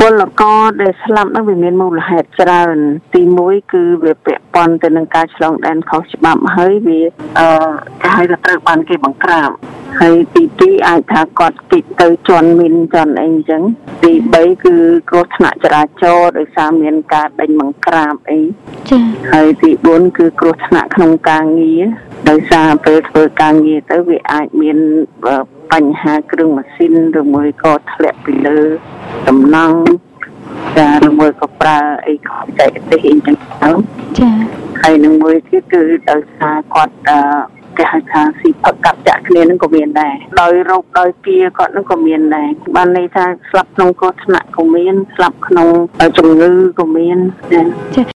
ពលករដែលស្លាប់នោះវាមានមូលហេតុច្រើនទី1គឺវាពាក់ព័ន្ធទៅនឹងការឆ្លងដែនខុសច្បាប់ហើយវាគេហៅថាត្រូវបានគេបង្ក្រាបហើយទី2អាចថាគាត់គិតទៅជន់មីនជន់អីអញ្ចឹងទី3គឺគ្រោះថ្នាក់ចរាចរណ៍ដោយសារមានការដេញបង្ក្រាបអីចា៎ហើយទី4គឺគ្រោះថ្នាក់ក្នុងការងារដោយសារពេលធ្វើការងារទៅវាអាចមានបញ្ហាគ្រឿងម៉ាស៊ីនឬមួយក៏ធ្លាក់ពីលើដំណង់ចាឬមួយក៏ប្រើអីខុសបច្ចេកទេសអីចឹងទៅចាហើយនឹងមួយទៀតគឺដោយសារគាត់គេហៅថាស៊ីផឹកកាប់ចាក់គ្នានឹងក៏មានដែរដោយរោគដោយគាគាត់នឹងក៏មានដែរបានន័យថាស្លាប់ក្នុងគ្រោះថ្នាក់ក៏មានស្លាប់ក្នុងជំងឺក៏មានចា